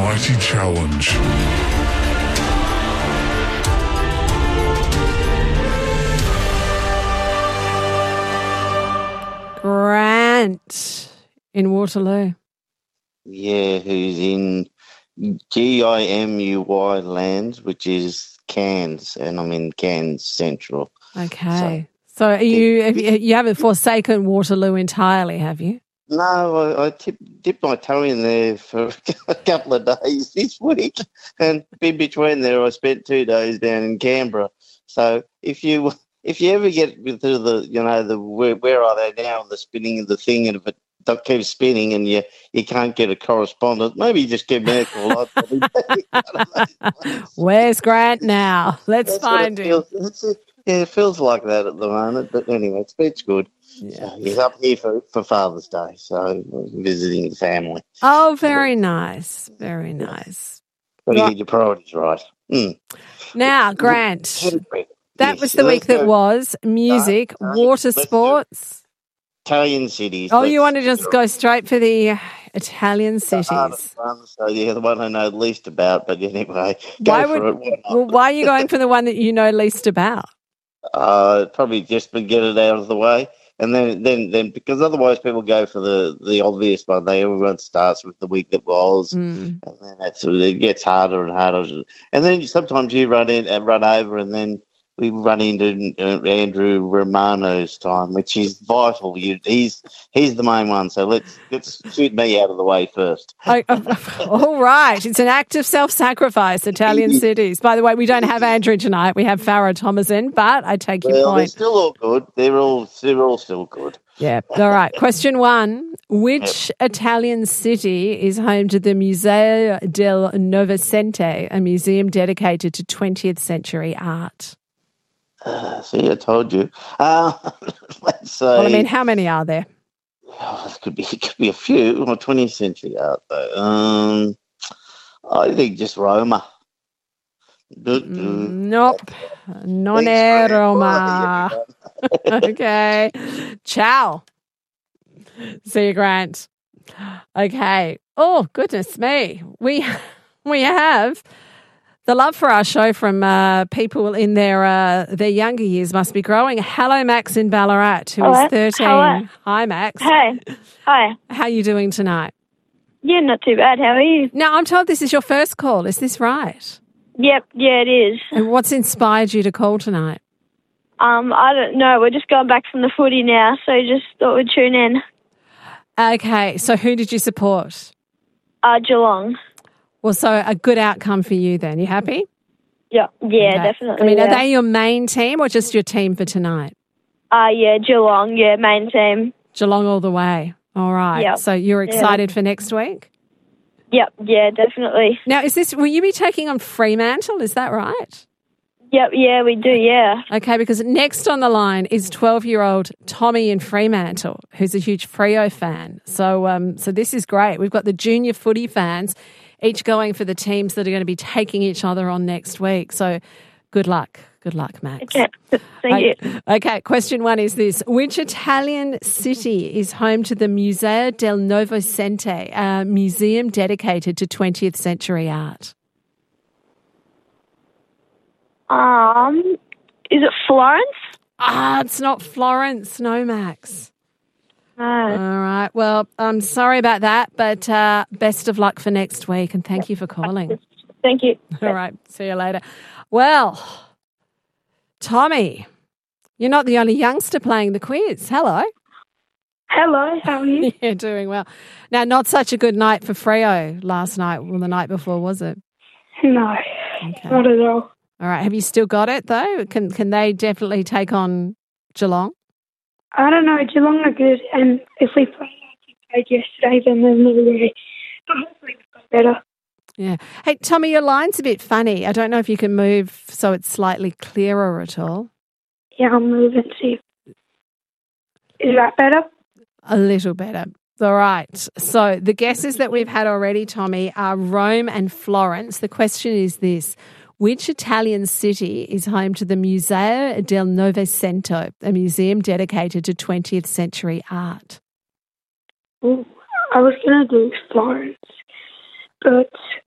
mighty challenge. Grant in Waterloo. Yeah, who's in GIMUY lands, which is Cairns, and I'm in Cairns Central. Okay. So you haven't forsaken Waterloo entirely, have you? No, I dipped my toe in there for a couple of days this week, and in between there, I spent 2 days down in Canberra. So if you ever get to the where are they now, the spinning of the thing, and if it keeps spinning and you can't get a correspondent, maybe just give me a call. Where's Grant now? Let's find him. It feels like that at the moment, but anyway, it's good. Yeah. So he's up here for Father's Day, so visiting the family. Oh, very nice. Very nice. Got to get your priorities right. Now, Grant, that was the week that was. Music, water sports. Italian cities. Oh, you want to just go straight for the Italian cities? So, the one I know least about, but anyway, why are you going for the one that you know least about? Probably just to get it out of the way. And then because otherwise people go for the obvious one. Everyone starts with the week that was, and then it gets harder and harder. And then sometimes you run over, and then we run into Andrew Romano's time, which is vital. He's the main one. So let's shoot me out of the way first. All right, it's an act of self-sacrifice. Italian cities. By the way, we don't have Andrew tonight. We have Farah Thomason, but I take your point. They're still all good. They're all still good. Yeah. All right. Question 1: which Italian city is home to the Museo del Novecento, a museum dedicated to 20th century art? See, I told you. Let's say. Well, I mean, how many are there? It could be a few. 20th century art, though. I think just Roma. Nope. Non è Roma. Okay. Ciao. See you, Grant. Okay. Oh, goodness me. We have the love for our show from people in their younger years must be growing. Hello, Max in Ballarat, who is 13. Hello. Hi, Max. Hey. Hi. How are you doing tonight? Yeah, not too bad. How are you? Now, I'm told this is your first call. Is this right? Yep. Yeah, it is. And what's inspired you to call tonight? I don't know. We're just going back from the footy now, so just thought we'd tune in. Okay. So who did you support? Geelong. Well, so a good outcome for you then. You happy? Yeah, Okay. definitely. I mean, are they your main team or just your team for tonight? Yeah, Geelong, main team. Geelong all the way. All right. Yep. So you're excited for next week? Yep, yeah, definitely. Now, will you be taking on Fremantle? Is that right? Yep, yeah, we do, yeah. Okay, because next on the line is 12-year-old Tommy in Fremantle, who's a huge Freo fan. So this is great. We've got the junior footy fans each going for the teams that are going to be taking each other on next week. So good luck. Good luck, Max. Okay. Thank you. Okay, question 1 is this. Which Italian city is home to the Museo del Novecento, a museum dedicated to 20th century art? Is it Florence? It's not Florence. No, Max. No. All right. Well, I'm sorry about that, but best of luck for next week, and thank you for calling. Thank you. All right. See you later. Well, Tommy, you're not the only youngster playing the quiz. Hello. Hello, how are you? Yeah, doing well. Now, not such a good night for Freo last night, or the night before, was it? No, Okay. not at all. All right. Have you still got it, though? Can they definitely take on Geelong? I don't know, Geelong are good, and if we played yesterday, then there's no way. But hopefully we've got better. Yeah. Hey, Tommy, your line's a bit funny. I don't know if you can move so it's slightly clearer at all. Yeah, I'll move and see. Is that better? A little better. All right. So the guesses that we've had already, Tommy, are Rome and Florence. The question is this. Which Italian city is home to the Museo del Novecento, a museum dedicated to 20th century art? Ooh, I was going to do Florence, but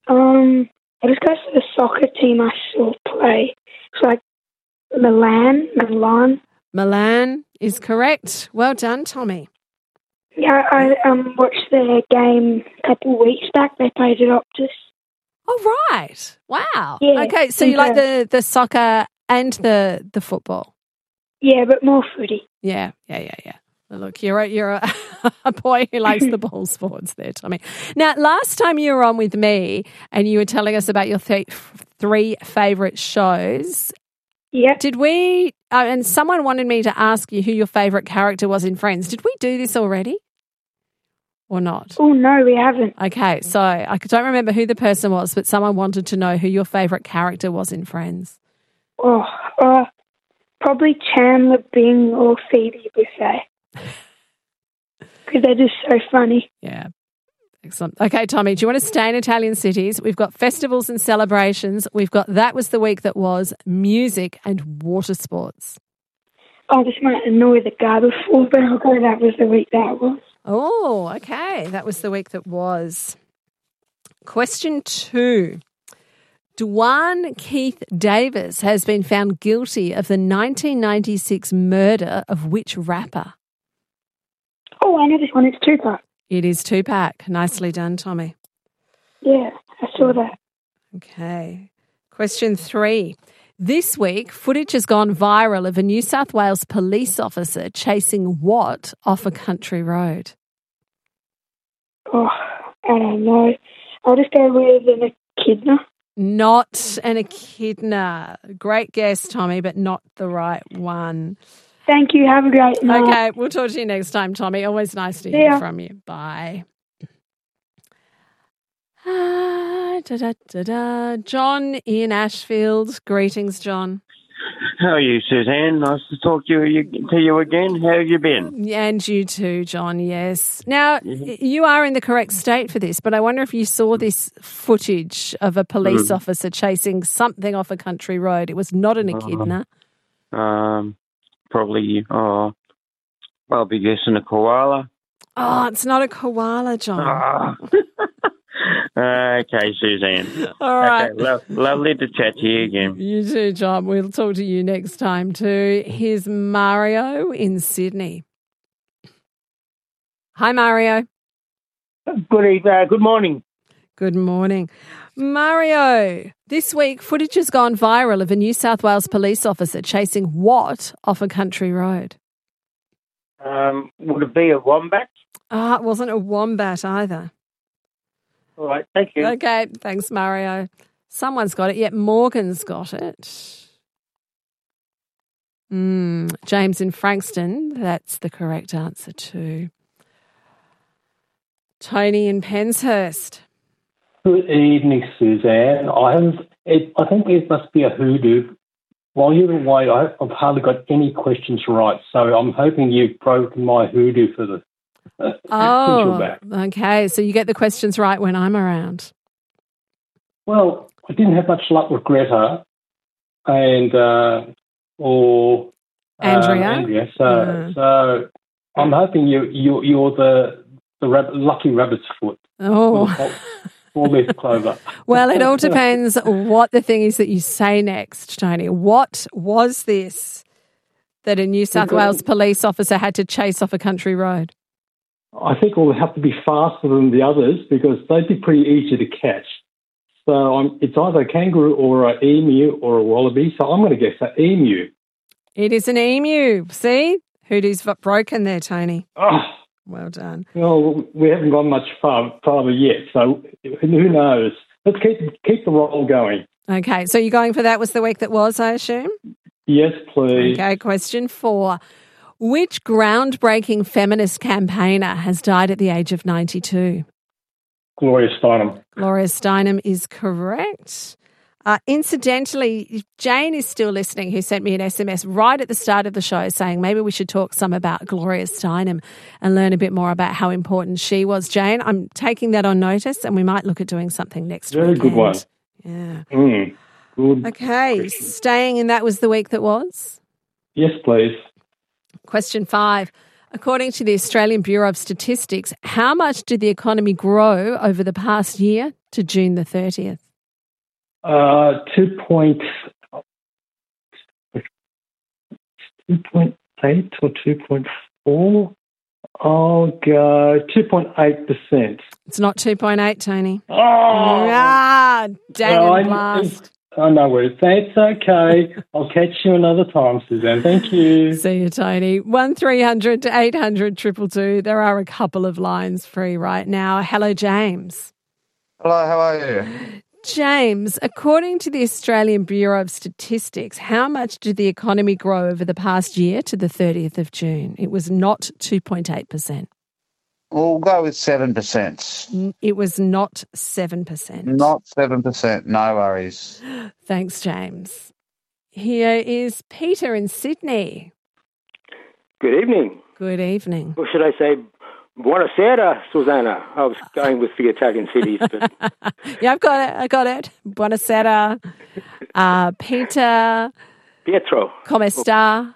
I just go to the soccer team I saw play. It's like Milan. Milan is correct. Well done, Tommy. Yeah, I watched their game a couple of weeks back. They played at Optus. Oh, right. Wow. Yeah, Okay, so you like the soccer and the football? Yeah, but more footy. Yeah. Well, look, you're a boy who likes the ball sports there, Tommy. Now, last time you were on with me and you were telling us about your three favourite shows. Yeah. Did we, and someone wanted me to ask you who your favourite character was in Friends. Did we do this already or not? Oh, no, we haven't. Okay, so I don't remember who the person was, but someone wanted to know who your favourite character was in Friends. Oh, probably Chandler Bing or Phoebe Buffet. Because they're just so funny. Yeah. Excellent. Okay, Tommy, do you want to stay in Italian cities? We've got festivals and celebrations. We've got That Was the Week That Was, music and water sports. Oh, this might annoy the guy before, but I'll go That Was the Week That Was. Oh, okay. That was the week that was. Question 2. Dwan Keith Davis has been found guilty of the 1996 murder of which rapper? Oh, I know this one. It's Tupac. It is Tupac. Nicely done, Tommy. Yeah, I saw that. Okay. Question 3. This week, footage has gone viral of a New South Wales police officer chasing what off a country road? Oh, I don't know. I'll just go with an echidna. Not an echidna. Great guess, Tommy, but not the right one. Thank you. Have a great night. Okay, we'll talk to you next time, Tommy. Always nice to hear from you. Bye. John in Ashfield. Greetings, John. How are you, Suzanne? Nice to talk to you again. How have you been? And you too, John, yes. Now, you are in the correct state for this, but I wonder if you saw this footage of a police officer chasing something off a country road. It was not an echidna. Probably, I'll be guessing a koala. Oh, it's not a koala, John. Okay, Suzanne. All right. Okay, lovely to chat to you again. You too, John. We'll talk to you next time too. Here's Mario in Sydney. Hi, Mario. Good morning. Good morning. Mario, this week footage has gone viral of a New South Wales police officer chasing what off a country road? Would it be a wombat? It wasn't a wombat either. All right, thank you. Okay, thanks, Mario. Someone's got it. Yet Morgan's got it. James in Frankston, that's the correct answer too. Tony in Penshurst. Good evening, Suzanne. I think it must be a hoodoo. While you're away, I've hardly got any questions right, so I'm hoping you've broken my hoodoo for the back. Okay. So you get the questions right when I'm around. Well, I didn't have much luck with Greta and Andrea. So I'm hoping you're the lucky rabbit's foot. Oh. Four-leaf clover. Well, it all depends what the thing is that you say next, Tony. What was this that a New South Wales police officer had to chase off a country road? I think we'll have to be faster than the others because they'd be pretty easy to catch. So it's either a kangaroo or an emu or a wallaby. So I'm going to guess an emu. It is an email. See? Hoodoo's broken there, Tony. Oh. Well done. Well, we haven't gone much farther yet, so who knows? Let's keep the roll going. Okay, so you're going for That Was the Week That Was, I assume? Yes, please. Okay, question 4. Which groundbreaking feminist campaigner has died at the age of 92? Gloria Steinem. Gloria Steinem is correct. Incidentally, Jane is still listening, who sent me an SMS right at the start of the show saying maybe we should talk some about Gloria Steinem and learn a bit more about how important she was. Jane, I'm taking that on notice and we might look at doing something next week. Very good one. Yeah. Good. Okay, staying in That Was the Week That Was? Yes, please. Question 5. According to the Australian Bureau of Statistics, how much did the economy grow over the past year? to June the 30th? 2.8 or 2.4? I'll go 2.8%. It's not 2.8, Tony. Oh! Dang it, blast. Oh, no worries. That's okay. I'll catch you another time, Suzanne. Thank you. See you, Tony. 1300 to 800 222. There are a couple of lines free right now. Hello, James. Hello, how are you? James, according to the Australian Bureau of Statistics, how much did the economy grow over the past year to the 30th of June? It was not 2.8%. We'll go with 7%. It was not 7%. Not 7%, no worries. Thanks, James. Here is Peter in Sydney. Good evening. Good evening. Or should I say, buonasera, Susanna. I was going with the Italian cities. But... Yeah, I got it. Buonasera. Peter. Pietro. Come sta?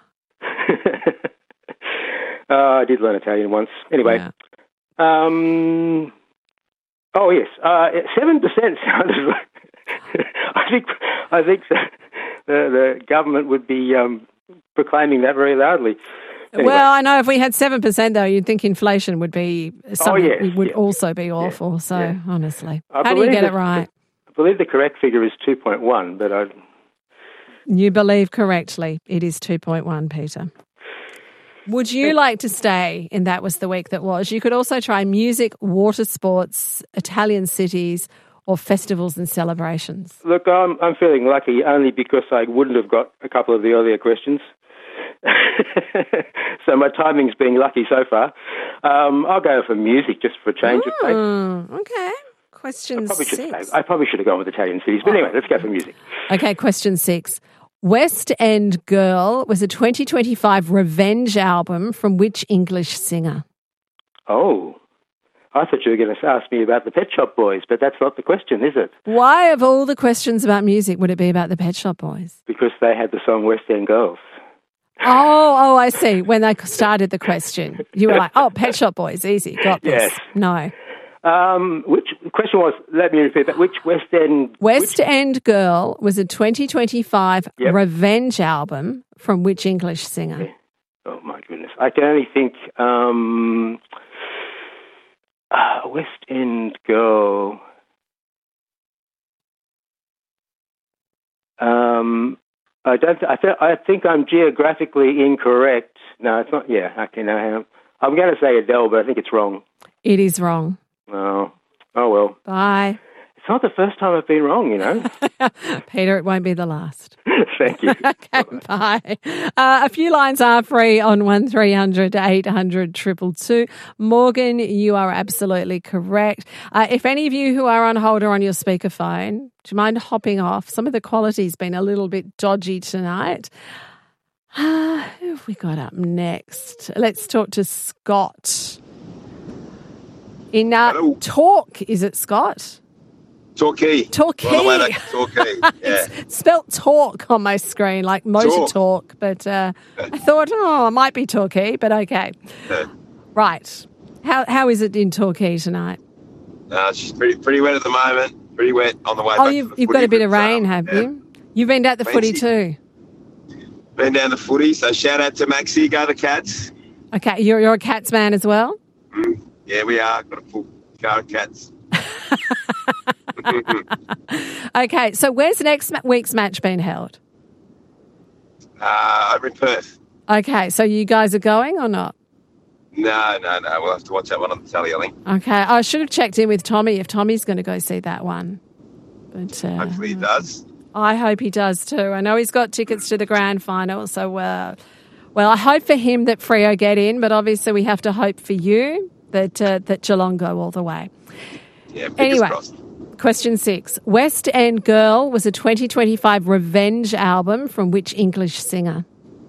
I did learn Italian once. Anyway. Yeah. Oh, yes. 7% sounds like... I think the government would be proclaiming that very loudly. Anyway. Well, I know if we had 7%, though, you'd think inflation would be something would also be awful. So, honestly, how do you get it right? I believe the correct figure is 2.1, but You believe correctly. It is 2.1, Peter. Would you like to stay in That Was the Week That Was? You could also try music, water sports, Italian cities, or festivals and celebrations. Look, I'm feeling lucky only because I wouldn't have got a couple of the earlier questions. So my timing's being lucky so far. I'll go for music just for a change of pace. Okay. Question 6. I probably should have gone with Italian cities, but anyway, let's go for music. Okay, question 6. West End Girl was a 2025 revenge album from which English singer? Oh, I thought you were going to ask me about the Pet Shop Boys, but that's not the question, is it? Why, of all the questions about music, would it be about the Pet Shop Boys? Because they had the song West End Girls. Oh, I see. When they started the question, you were like, oh, Pet Shop Boys, easy, got this. Yes. No. Which question was, let me repeat that, which West End... West End Girl was a 2025 revenge album from which English singer? Okay. Oh, my goodness. I can only think West End Girl... I think I'm geographically incorrect. No, it's not. Yeah, okay, no, I'm going to say Adele, but I think it's wrong. It is wrong. Oh well. Bye. It's not the first time I've been wrong, you know. Peter, it won't be the last. Thank you. Okay, bye. A few lines are free on 1300 800 222. Morgan, you are absolutely correct. If any of you who are on hold or on your speakerphone, do you mind hopping off? Some of the quality's been a little bit dodgy tonight. Who have we got up next? Let's talk to Scott. In Talk, is it Scott? Torquay. Torquay. Torquay. Yeah. It's spelt talk on my screen, like motor talk. But I thought, it might be Torquay, but okay. Right. How is it in Torquay tonight? It's just pretty wet at the moment. Pretty wet on the way back. Oh, you've got a bit of rain, have you? You've been at the footy too. Been down the footy, so shout out to Maxie, go the Cats. Okay, you're a Cats man as well? Yeah, we are. Got a full car of Cats. Okay, so where's next week's match being held? Over in Perth. Okay, so you guys are going or not? No. We'll have to watch that one on the telly, I think. Okay, I should have checked in with Tommy if Tommy's going to go see that one. But hopefully he does. I hope he does too. I know he's got tickets to the grand final, so well, I hope for him that Freo get in, but obviously we have to hope for you that Geelong go all the way. Yeah, anyway, crossed. Question 6. West End Girl was a 2025 revenge album from which English singer?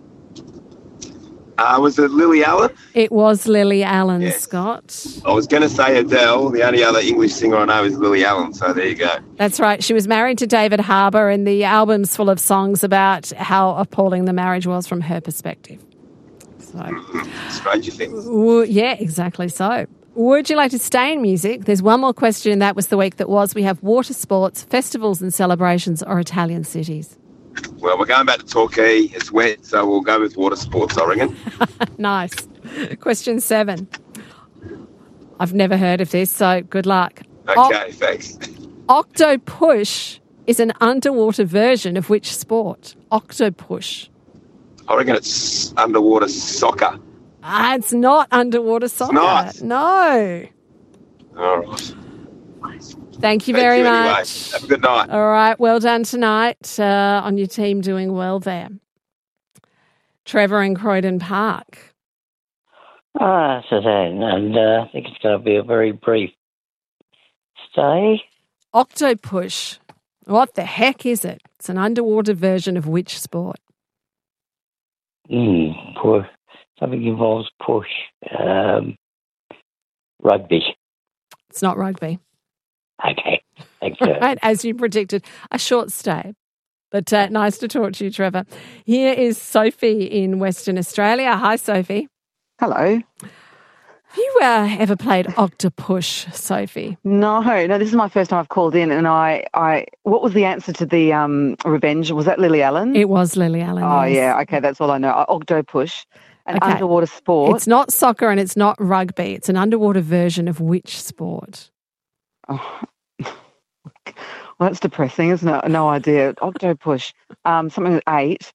Was it Lily Allen? It was Lily Allen, Scott. I was going to say Adele. The only other English singer I know is Lily Allen, so there you go. That's right. She was married to David Harbour, and the album's full of songs about how appalling the marriage was from her perspective. So, Stranger Things. Yeah, exactly so. Would you like to stay in music? There's one more question, and that was the week that was. We have water sports, festivals and celebrations, or Italian cities. Well, we're going back to Torquay. It's wet, so we'll go with water sports, I reckon. Nice. Question 7. I've never heard of this, so good luck. Okay, thanks. Octopush is an underwater version of which sport? Octopush. I reckon it's underwater soccer. It's not underwater soccer. It's not? No. All right. Thank you very much. Anyway. Have a good night. All right. Well done tonight on your team doing well there. Trevor in Croydon Park. Suzanne, and I think it's going to be a very brief stay. Octopush. What the heck is it? It's an underwater version of which sport? Something involves push. Rugby. It's not rugby. Okay. Thanks, sir. Right, as you predicted, a short stay. But nice to talk to you, Trevor. Here is Sophie in Western Australia. Hi, Sophie. Hello. Have you ever played Octopush, Sophie? No, this is my first time I've called in, and I what was the answer to the Revenge? Was that Lily Allen? It was Lily Allen. Oh, yes. yeah, okay, that's all I know. Octopush, an underwater sport. It's not soccer and it's not rugby. It's an underwater version of which sport? Oh. Well, that's depressing, isn't it? No idea. Octopush, something with 8.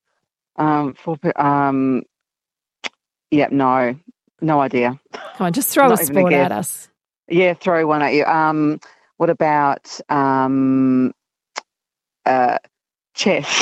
No idea. Come on, just throw a sport at us. Yeah, throw one at you. What about chess?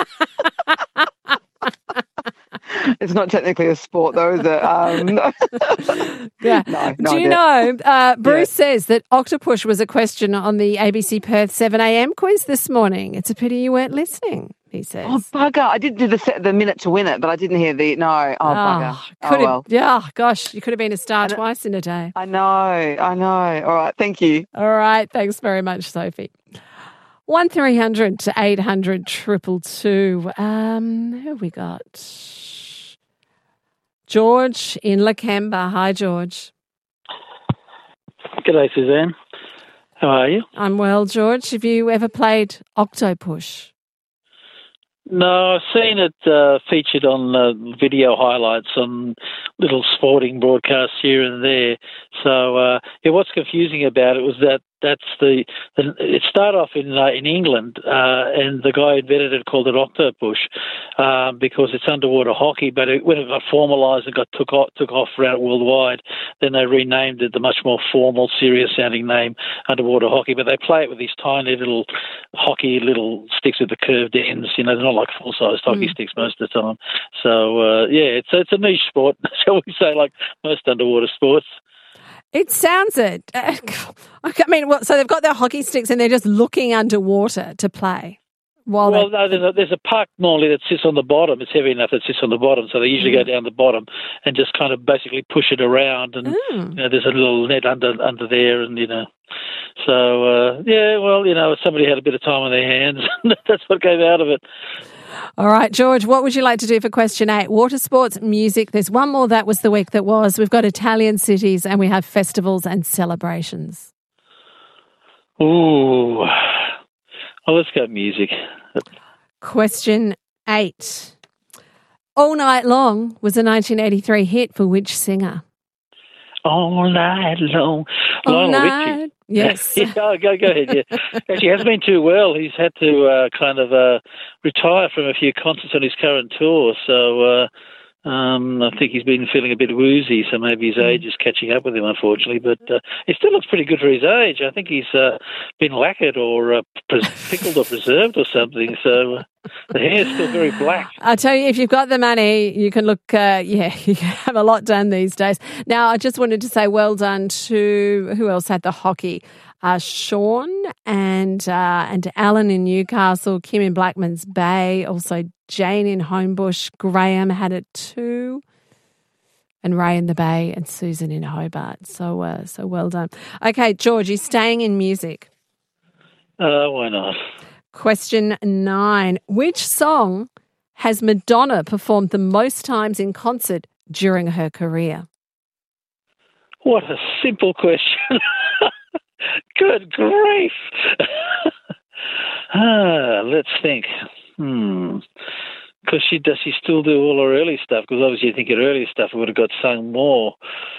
It's not technically a sport, though, is it? Yeah. No Do you know, Bruce says that Octopush was a question on the ABC Perth 7am quiz this morning. It's a pity you weren't listening, he says. Oh, bugger. I did do the minute to win it, but I didn't hear the... No. Oh, bugger. Yeah, gosh, you could have been a star twice in a day. I know. All right, thank you. All right, thanks very much, Sophie. 1300 to 800 222. Who have we got? George in Lakemba. Hi, George. G'day, Suzanne. How are you? I'm well, George. Have you ever played Octopush? No, I've seen it featured on video highlights on little sporting broadcasts here and there. So, what's confusing about it was that it started off in England, and the guy who invented it called it Octopush because it's underwater hockey. But when it got formalised and took off around worldwide, then they renamed it the much more formal, serious-sounding name, underwater hockey. But they play it with these tiny little sticks with the curved ends. You know, they're not like full-sized hockey sticks most of the time. So it's a niche sport, shall we say, like most underwater sports. It sounds it. I mean, so they've got their hockey sticks and they're just looking underwater to play. No, there's a puck normally that sits on the bottom. It's heavy enough that sits on the bottom, so they usually go down the bottom and just kind of basically push it around. And there's a little net under there, and So somebody had a bit of time on their hands. That's what came out of it. All right, George, what would you like to do for question 8? Water sports, music. There's one more. That was the week that was. We've got Italian cities and we have festivals and celebrations. Ooh. Well, let's go music. Question 8. All Night Long was a 1983 hit for which singer? All Night Long. Lionel Richie. Yes. Yeah, go ahead, yeah. Actually, he hasn't been too well. He's had to retire from a few concerts on his current tour, so I think he's been feeling a bit woozy, so maybe his age is catching up with him, unfortunately. But he still looks pretty good for his age. I think he's been lacquered or pickled or preserved or something, so the hair's still very black. I tell you, if you've got the money, you can look, you can have a lot done these days. Now, I just wanted to say well done to, who else had the hockey? Sean and Alan in Newcastle, Kim in Blackman's Bay, also Jane in Homebush, Graham had it too, and Ray in the Bay and Susan in Hobart. So well done. Okay, George, you're staying in music. Why not? Question 9. Which song has Madonna performed the most times in concert during her career? What a simple question. Good grief. Let's think. Because does she still do all her early stuff? Because obviously you think her early stuff would have got sung more.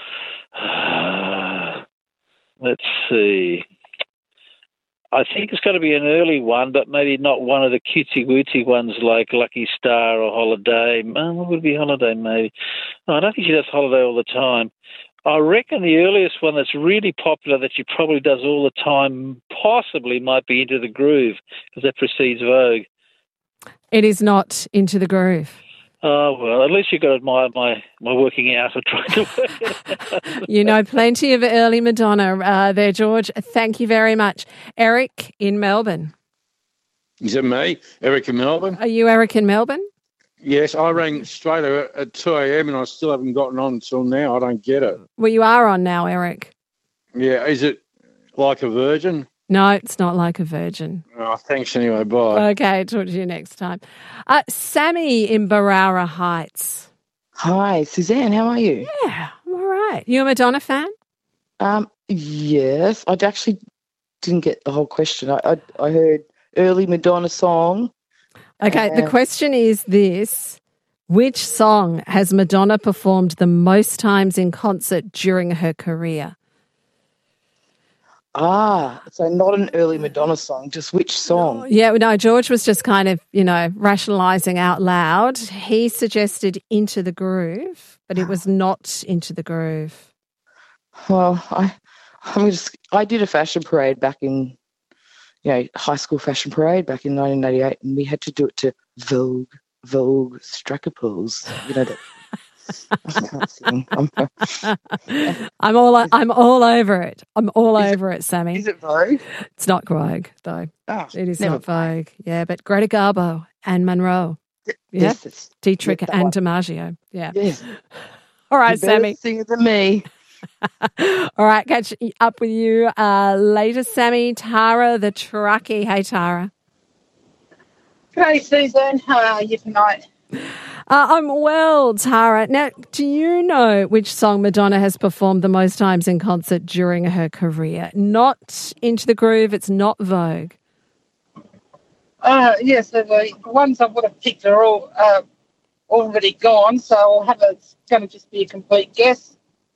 Let's see. I think it's got to be an early one, but maybe not one of the cutesy-wootsy ones like Lucky Star or Holiday. What would be Holiday, maybe? No, I don't think she does Holiday all the time. I reckon the earliest one that's really popular that she probably does all the time possibly might be Into the Groove, because that precedes Vogue. It is not Into the Groove. Oh, well, at least you got to admire my working out for trying to work it out. You know plenty of early Madonna there, George. Thank you very much. Eric in Melbourne. Is it me? Eric in Melbourne? Are you Eric in Melbourne? Yes, I rang straight at 2 a.m. and I still haven't gotten on until now. I don't get it. Well, you are on now, Eric. Yeah, is it like a virgin? No, it's not like a virgin. Oh, thanks anyway. Bye. Okay, talk to you next time. Sammy in Barara Heights. Hi, Suzanne. How are you? Yeah, I'm all right. You a Madonna fan? Yes. I actually didn't get the whole question. I heard early Madonna song. Okay, the question is this. Which song has Madonna performed the most times in concert during her career? So not an early Madonna song, just which song? Yeah, no, George was just kind of, rationalising out loud. He suggested Into the Groove, but it was not Into the Groove. Well, I did a fashion parade back in, high school fashion parade back in 1988, and we had to do it to Vogue Strackerpools. That. I can't sing. I'm all over it. I'm all over it, Sammy. Is it Vogue? It's not Vogue, though. Oh, it is not Vogue. Yeah, but Greta Garbo and Monroe. Yeah, Dietrich and DiMaggio. Yeah. Yes. All right, you better Sammy. Sing it than me. All right, catch up with you later, Sammy. Tara the truckie. Hey, Tara. Hey, Susan. How are you tonight? I'm well, Tara. Now, do you know which song Madonna has performed the most times in concert during her career? Not Into the Groove. It's not Vogue. Yes, the ones I would have picked are all already gone, so it's going to just be a complete guess.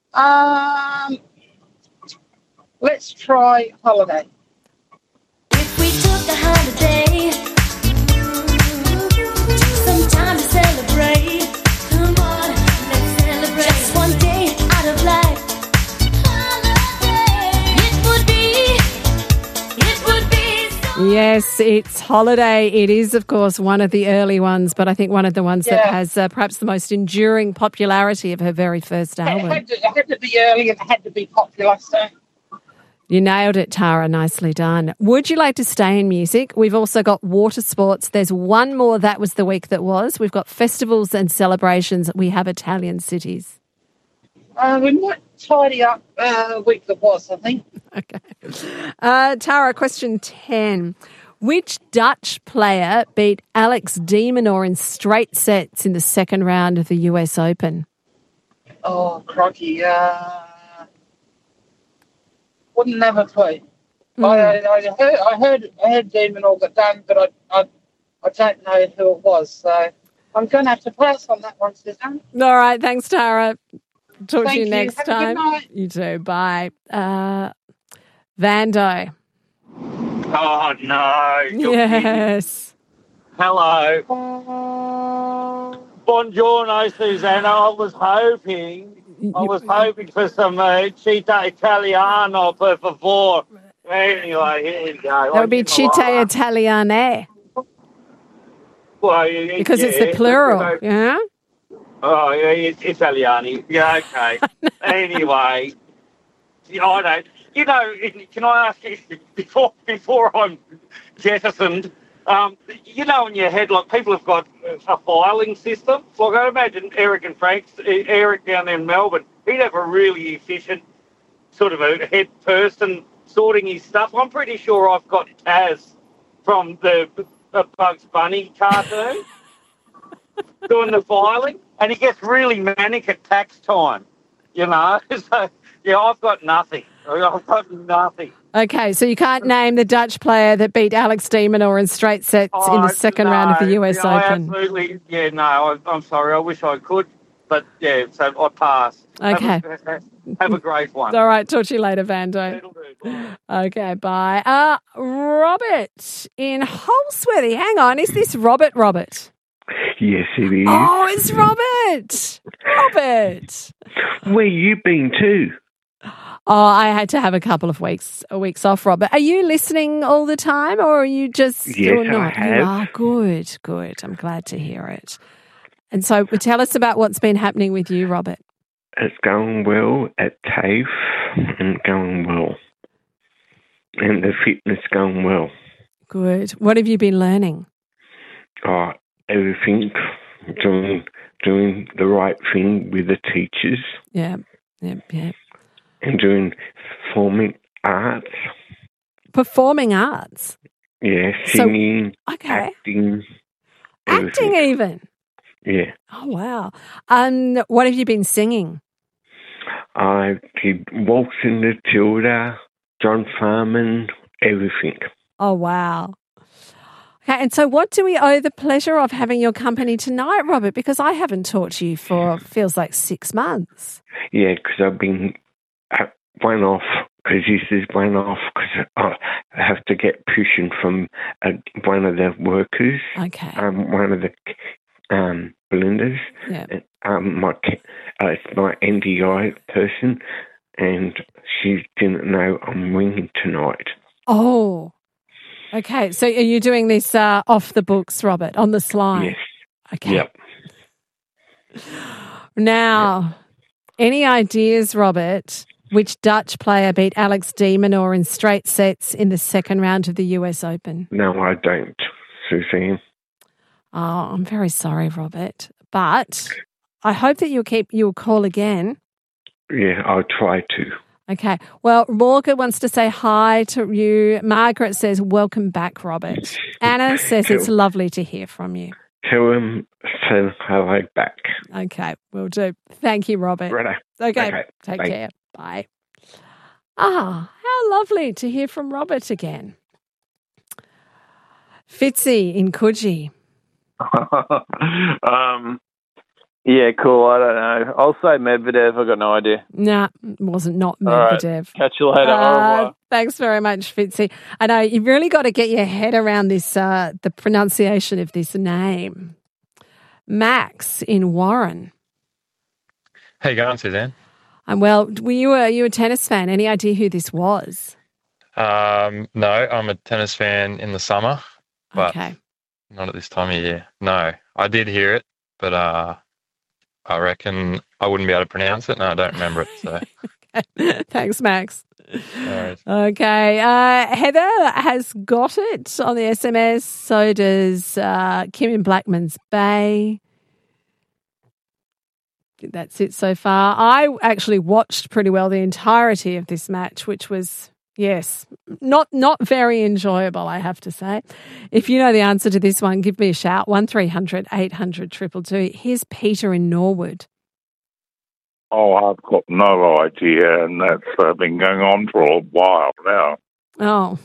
Let's try Holiday. If we took a holiday, some time to celebrate. Come on, let's celebrate. Just one day out of life. Holiday. It would be. Yes, it's Holiday. It is, of course, one of the early ones, but I think one of the ones that has perhaps the most enduring popularity of her very first album. It had to be early and it had to be popular, so. You nailed it, Tara. Nicely done. Would you like to stay in music? We've also got water sports. There's one more. That was the week that was. We've got festivals and celebrations. We have Italian cities. We might tidy up the week that was, I think. Okay. Tara, question 10. Which Dutch player beat Alex de Minaur in straight sets in the second round of the US Open? Oh, crikey. Wouldn't have a clue. I heard de Minaur got done, but I don't know who it was. So I'm going to have to pass on that one, Suzanne. All right. Thanks, Tara. Talk to you Thank next Have a time. good night. You too. Bye. Vando. Oh, no. Yes. Hello. Buongiorno, Susanna. I was hoping for some Città Italiano, per favor. Anyway, here we go. That would be Città Italiane. Well, because it's the plural, yeah? Oh, yeah, it's Italiani. Yeah, okay. Anyway, I don't. Can I ask you, before I'm jettisoned, in your head, like, people have got a filing system. Like, I imagine Eric down there in Melbourne, he'd have a really efficient sort of a head person sorting his stuff. I'm pretty sure I've got Taz from the Bugs Bunny cartoon doing the filing, and he gets really manic at tax time, So Yeah, I've got nothing. I've got nothing. Okay, so you can't name the Dutch player that beat Alex de Minaur in straight sets in the second round of the US I Open. absolutely, I'm sorry. I wish I could, but yeah, so I pass. Okay. Have a great one. All right, talk to you later, Vando. Okay, bye. Robert in Holsworthy. Hang on, is this Robert? Yes, it is. Oh, it's Robert. Robert. Where you been to? Oh, I had to have a couple of weeks off, Robert. Are you listening all the time, or are you just Yes, or not? I have. You are good. I'm glad to hear it. And so, tell us about what's been happening with you, Robert. It's going well at TAFE and going well. And the fitness going well. Good. What have you been learning? Oh, everything. Doing the right thing with the teachers. Yeah. And doing performing arts. Performing arts? Yeah, singing, acting. Acting even? Yeah. Oh, wow. What have you been singing? I did Waltzing the Tilda, John Farman, everything. Oh, wow. Okay, and so what do we owe the pleasure of having your company tonight, Robert? Because I haven't talked to you for, feels like 6 months. Yeah, because I've been one off, because this is one off, because I have to get pushing from one of the workers. Okay. One of the blenders. Yeah. It's my NDI person, and she didn't know I'm ringing tonight. Oh, okay. So are you doing this off the books, Robert, on the sly? Yes. Okay. Yep. Now, any ideas, Robert, which Dutch player beat Alex de Minaur in straight sets in the second round of the US Open? No, I don't, Suzanne. Oh, I'm very sorry, Robert. But I hope that you'll call again. Yeah, I'll try to. Okay. Well, Morgan wants to say hi to you. Margaret says, welcome back, Robert. Anna says it's lovely to hear from you. Tell him say hello back. Okay, will do. Thank you, Robert. Righto. Okay, take bye. care. Bye. Ah, how lovely to hear from Robert again. Fitzy in Coogee. Yeah, cool. I don't know. I'll say Medvedev. I've got no idea. Nah, it wasn't not All right. Medvedev. Catch you later. Au revoir. Thanks very much, Fitzy. I know you've really got to get your head around this, the pronunciation of this name. Max in Warren. How you going, Suzanne? I'm well. Were you a tennis fan? Any idea who this was? No, I'm a tennis fan in the summer, but Okay. not at this time of year. No, I did hear it, but I reckon I wouldn't be able to pronounce it, and I don't remember it. So, Thanks, Max. no worries. Okay. Heather has got it on the SMS. So does Kim in Blackman's Bay. That's it so far. I actually watched pretty well the entirety of this match, which was, yes, not very enjoyable, I have to say. If you know the answer to this one, give me a shout. 1300 800 222. Here's Peter in Norwood. Oh, I've got no idea, and that's been going on for a while now. Oh.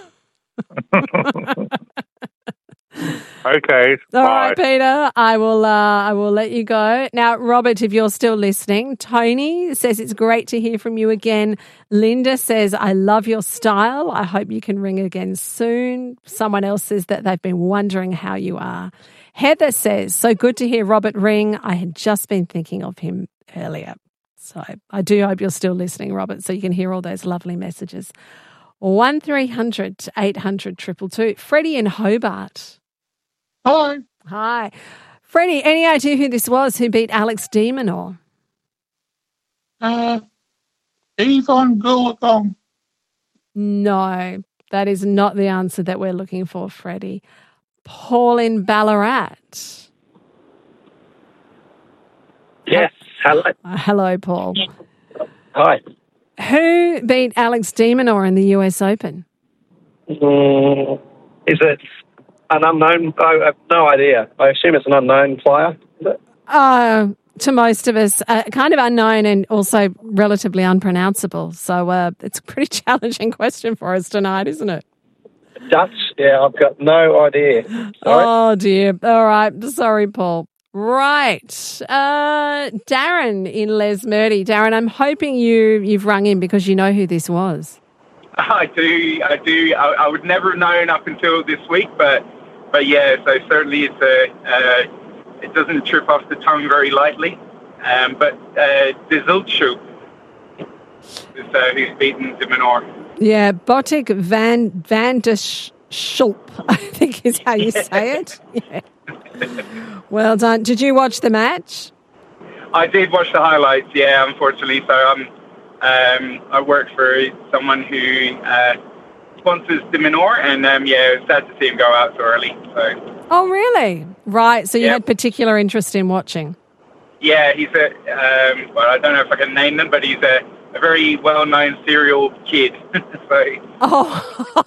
Okay. All bye. right, Peter. I will let you go. Now, Robert, if you're still listening, Tony says it's great to hear from you again. Linda says, I love your style. I hope you can ring again soon. Someone else says that they've been wondering how you are. Heather says, so good to hear Robert ring. I had just been thinking of him earlier. So I do hope you're still listening, Robert, so you can hear all those lovely messages. 1300 800 222. Freddie in Hobart. Hello. Hi. Freddie, any idea who this was who beat Alex de Minaur? Yvonne Goolagong. No, that is not the answer that we're looking for, Freddie. Paul in Ballarat. Yes, hello. Hello, Paul. Hi. Who beat Alex de Minaur in the US Open? Is it an unknown? I have no idea. I assume it's an unknown player. Is it? to most of us, kind of unknown and also relatively unpronounceable. So it's a pretty challenging question for us tonight, isn't it? Dutch? Yeah, I've got no idea. Sorry. Oh, dear. All right. Sorry, Paul. Right. Darren in Les Murdy. Darren, I'm hoping you've rung in because you know who this was. I do. I would never have known up until this week, but yeah, so certainly it doesn't trip off the tongue very lightly. But De Zultshoek is who's beaten De Minaur. Yeah, Botic van der Schulp, I think is how you say it. Yeah. Well done. Did you watch the match? I did watch the highlights, yeah, unfortunately. So I work for someone who sponsors De Minaur, and yeah, it was sad to see him go out so early. So. Oh, really? Right, so you had particular interest in watching. Yeah, he's well, I don't know if I can name them, but he's a very well-known serial kid. So. Oh.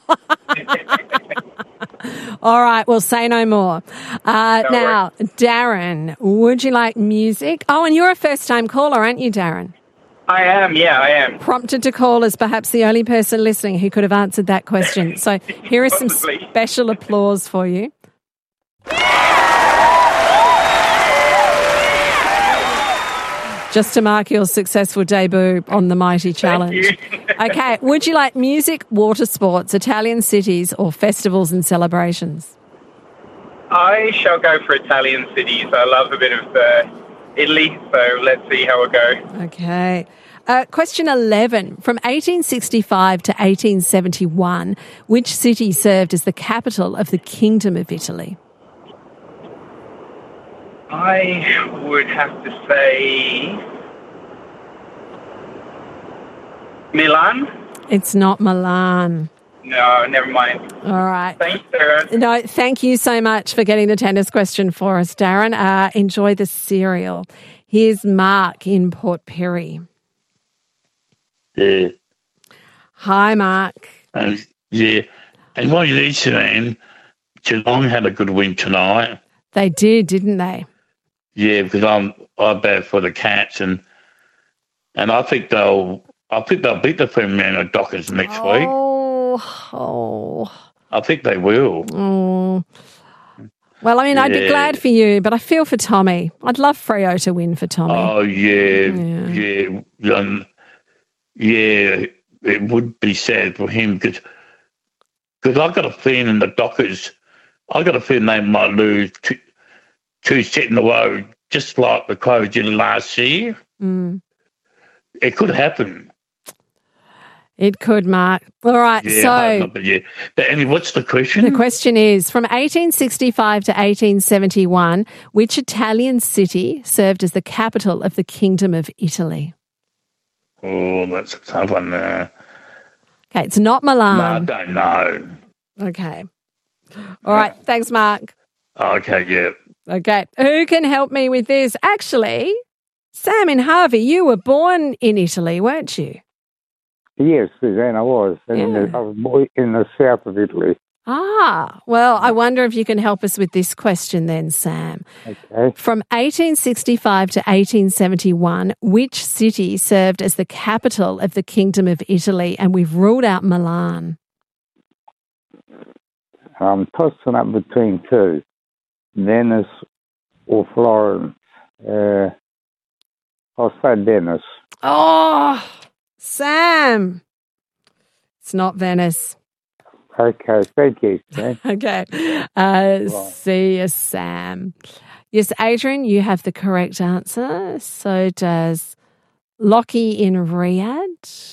All right, well, say no more. Now, Darren, would you like music? Oh, and you're a first-time caller, aren't you, Darren? I am, yeah, I am. Prompted to call as perhaps the only person listening who could have answered that question. So here is some special applause for you. Just to mark your successful debut on the Mighty Challenge. Okay, would you like music, water sports, Italian cities, or festivals and celebrations? I shall go for Italian cities. I love a bit of Italy, so let's see how it goes. Okay. Question 11. From 1865 to 1871, which city served as the capital of the Kingdom of Italy? I would have to say Milan. It's not Milan. No, never mind. All right. Thanks, Darren. No, thank you so much for getting the tennis question for us, Darren. Enjoy the cereal. Here's Mark in Port Pirie. Yeah. Hi, Mark. Yeah. And while you're saying, Geelong had a good win tonight. They did, didn't they? Yeah, because I'm bad for the Cats, and I think they'll beat the Fremantle Dockers next week. Oh. I think they will. Oh. Well, I mean, I'd be glad for you, but I feel for Tommy. I'd love Freo to win for Tommy. Oh, yeah. It would be sad for him because I've got a feeling the Dockers, I've got a feeling they might lose two set in a row, just like the Crows did last year. Mm. It could happen. It could, Mark. All right, But anyway, what's the question? The question is, from 1865 to 1871, which Italian city served as the capital of the Kingdom of Italy? Oh, that's a tough one there. Okay, it's not Milan. No, I don't know. Okay. All right, thanks, Mark. Okay, yeah. Okay, who can help me with this? Actually, Sam in Harvey, you were born in Italy, weren't you? Yes, Suzanne, I was. I was born in the south of Italy. Ah, well, I wonder if you can help us with this question then, Sam. Okay. From 1865 to 1871, which city served as the capital of the Kingdom of Italy? And we've ruled out Milan. I'm tossing up between two, Venice or Florence. I'll say Venice. Oh, Sam. It's not Venice. Okay, thank you. Okay. See you, Sam. Yes, Adrian, you have the correct answer. So does Lockie in Riyadh.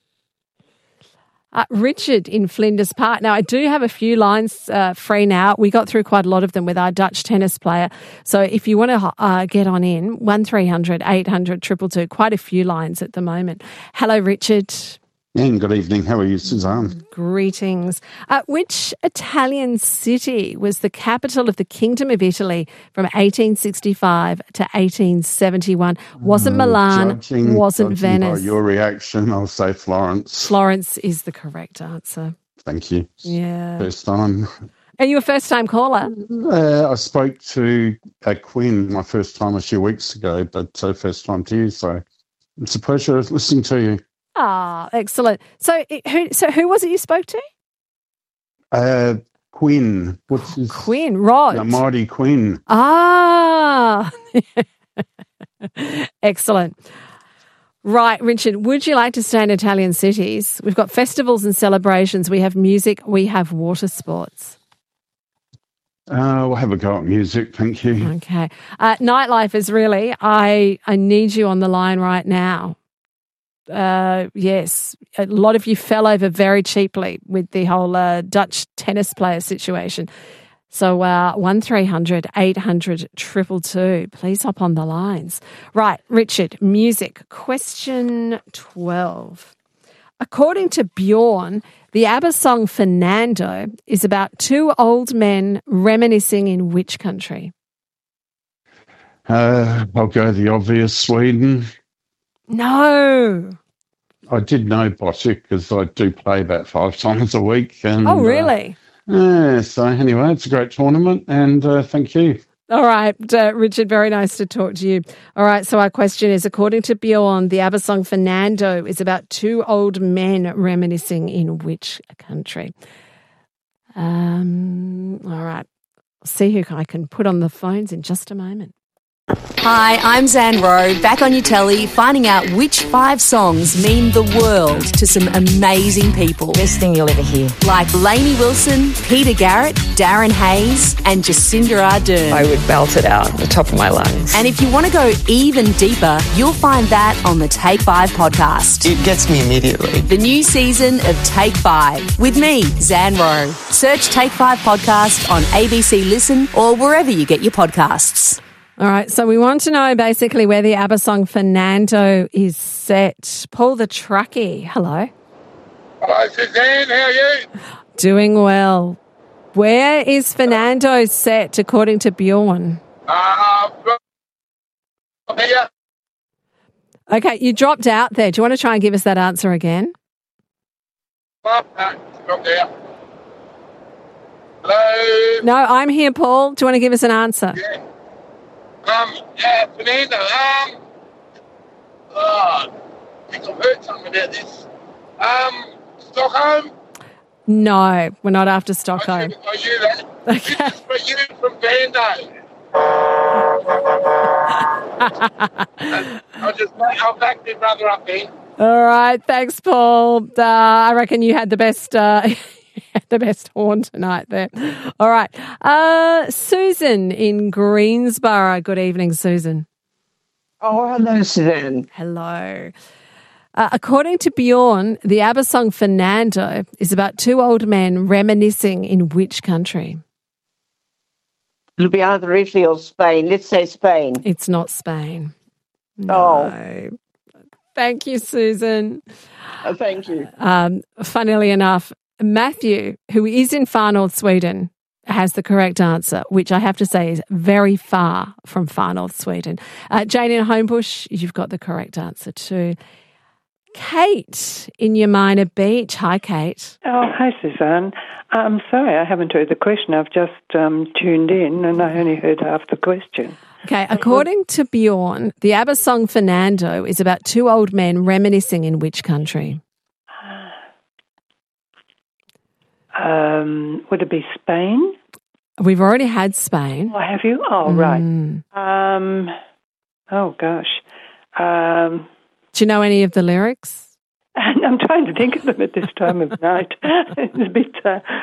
Richard in Flinders Park. Now, I do have a few lines free now. We got through quite a lot of them with our Dutch tennis player. So if you want to get on in, 1300 800 222, quite a few lines at the moment. Hello, Richard. And good evening. How are you, Suzanne? Greetings. Which Italian city was the capital of the Kingdom of Italy from 1865 to 1871? Wasn't Milan, wasn't Venice. By your reaction, I'll say Florence. Florence is the correct answer. Thank you. Yeah. First time. Are you a first-time caller? I spoke to Quinn my first time a few weeks ago, but first time to you, so it's a pleasure listening to you. Ah, excellent. So who was it you spoke to? Quinn. What's his? Quinn, Rod. The mighty Quinn. Ah, excellent. Right, Richard, would you like to stay in Italian cities? We've got festivals and celebrations. We have music. We have water sports. We'll have a go at music, thank you. Okay. Nightlife is really, I need you on the line right now. Yes, a lot of you fell over very cheaply with the whole Dutch tennis player situation. So 1300 800 222. Please hop on the lines. Right, Richard, music. Question 12. According to Bjorn, the ABBA song Fernando is about two old men reminiscing in which country? I'll go the obvious, Sweden. No. I did know Bosic because I do play about 5 times a week. And, oh, really? So anyway, it's a great tournament and thank you. All right, Richard, very nice to talk to you. All right, so our question is, according to Bjorn, the ABBA song Fernando is about two old men reminiscing in which country? All right, I'll see who I can put on the phones in just a moment. Hi, I'm Zan Rowe, back on your telly, finding out which 5 songs mean the world to some amazing people. Best thing you'll ever hear. Like Lainey Wilson, Peter Garrett, Darren Hayes, and Jacinda Ardern. I would belt it out at the top of my lungs. And if you want to go even deeper, you'll find that on the Take 5 podcast. It gets me immediately. The new season of Take 5 with me, Zan Rowe. Search Take 5 podcast on ABC Listen or wherever you get your podcasts. All right, so we want to know basically where the ABBA song Fernando is set. Paul the Truckie, hello. Hello, Suzanne, how are you? Doing well. Where is Fernando set according to Bjorn? Here. Okay, you dropped out there. Do you want to try and give us that answer again? Dropped out. Hello? No, I'm here, Paul. Do you want to give us an answer? Yeah. Fernando, I think I've heard something about this. Stockholm? No, we're not after Stockholm. I knew that. Okay. This is for you from Bando. I'll back my brother up then. All right, thanks, Paul. I reckon you had the best... the best horn tonight there. All right. Susan in Greensborough. Good evening, Susan. Oh, hello, Suzanne. Hello. According to Bjorn, the ABBA song Fernando is about two old men reminiscing in which country? It'll be either Italy or Spain. Let's say Spain. It's not Spain. No. Oh. Thank you, Susan. Thank you. Funnily enough, Matthew, who is in far north Sweden, has the correct answer, which I have to say is very far from far north Sweden. Jane in Homebush, you've got the correct answer too. Kate in Yamina Beach. Hi, Kate. Oh, hi, Suzanne. I'm sorry I haven't heard the question. I've just tuned in and I only heard half the question. Okay, according to Bjorn, the ABBA song Fernando is about two old men reminiscing in which country? Would it be Spain? We've already had Spain. Oh, have you? Oh, right. Oh, gosh. Do you know any of the lyrics? I'm trying to think of them at this time of night. It's a bit,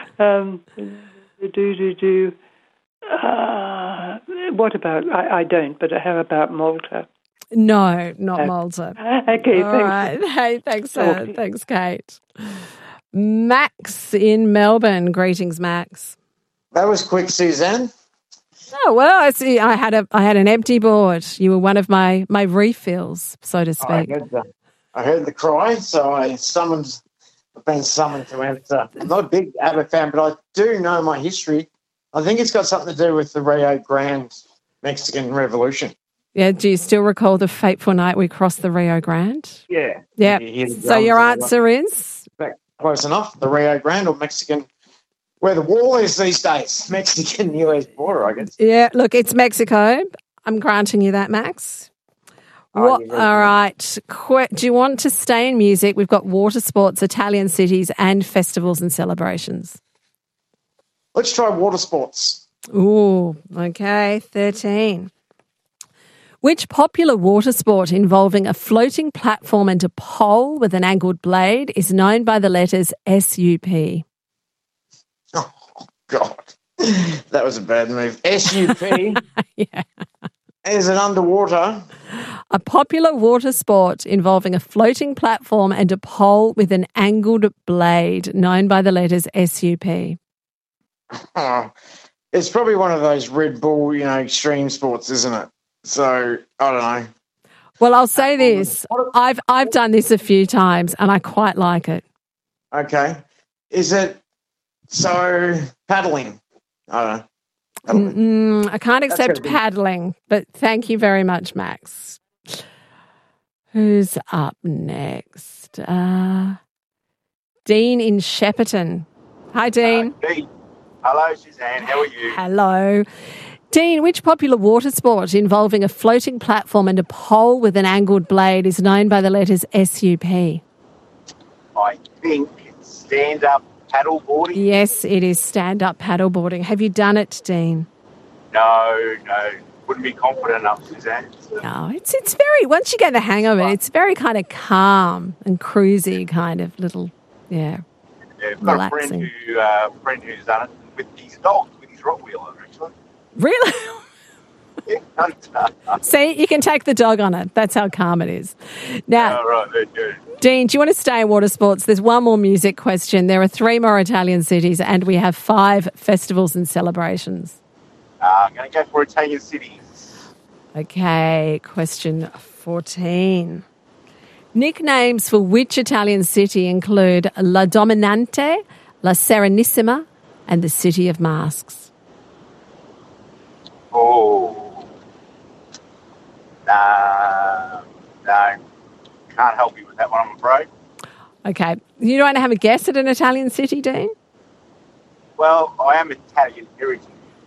what about, I don't, but how about Malta? No, not Malta. Okay, all thanks. Right. Hey, thanks, thanks, Kate. Max in Melbourne. Greetings, Max. That was quick, Suzanne. Oh well, I see. I had an empty board. You were one of my refills, so to speak. I heard the cry, so I've been summoned to answer. I'm not a big ABBA fan, but I do know my history. I think it's got something to do with the Rio Grande Mexican Revolution. Yeah, do you still recall the fateful night we crossed the Rio Grande? Yeah. Yeah. So your answer is? Close enough. The Rio Grande or Mexican where the wall is these days. Mexican-US border, I guess. Yeah, look, it's Mexico. I'm granting you that, Max. All right. Do you want to stay in music? We've got water sports, Italian cities, and festivals and celebrations. Let's try water sports. Ooh, okay. 13. Which popular water sport involving a floating platform and a pole with an angled blade is known by the letters SUP? Oh, God. That was a bad move. SUP Yeah. is it underwater? A popular water sport involving a floating platform and a pole with an angled blade known by the letters SUP. Oh, it's probably one of those Red Bull, extreme sports, isn't it? So, I don't know. Well, I'll say this. I've done this a few times and I quite like it. Okay. Is it paddling? I don't know. I can't accept paddling, but thank you very much, Max. Who's up next? Dean in Shepparton. Hi, Dean. Dean. Hello, Suzanne. How are you? Hello. Dean, which popular water sport involving a floating platform and a pole with an angled blade is known by the letters SUP? I think it's stand-up paddleboarding. Yes, it is stand-up paddleboarding. Have you done it, Dean? No. Wouldn't be confident enough, Suzanne. No, it's very, once you get the hang of it, it's very kind of calm and cruisy kind of little, Yeah, I've relaxing. got a friend who's done it with his dog, with his Rottweiler, actually. Really? Yeah. See, you can take the dog on it. That's how calm it is. Now, right, good. Dean, do you want to stay in water sports? There's one more music question. There are 3 more Italian cities and we have 5 festivals and celebrations. I'm going to go for Italian cities. Okay, question 14. Nicknames for which Italian city include La Dominante, La Serenissima, and the City of Masks? Oh. No. Can't help you with that one, I'm afraid. Okay. You don't have a guess at an Italian city, Dean? Well, I am Italian heritage.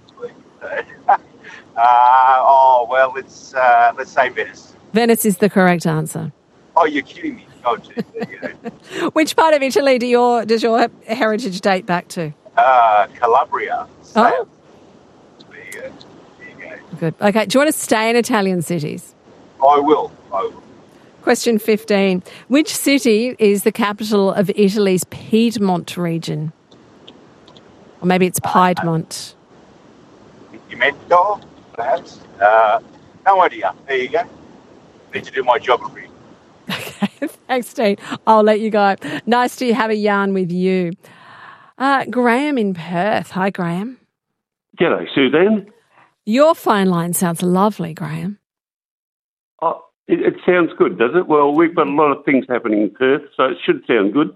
Let's say Venice. Venice is the correct answer. Oh, you're kidding me. Oh, geez, there you go. Which part of Italy does your heritage date back to? Calabria. Oh. There you go. Good. Okay. Do you want to stay in Italian cities? I will. Question 15. Which city is the capital of Italy's Piedmont region? Or maybe it's Piedmont. Piedmont, perhaps. No idea. There you go. Need to do my geography. Okay. Thanks, Dean. I'll let you go. Nice to have a yarn with you. Graham in Perth. Hi, Graham. G'day, Suzanne. Your phone line sounds lovely, Graham. Oh, it sounds good, does it? Well, we've got a lot of things happening in Perth, so it should sound good.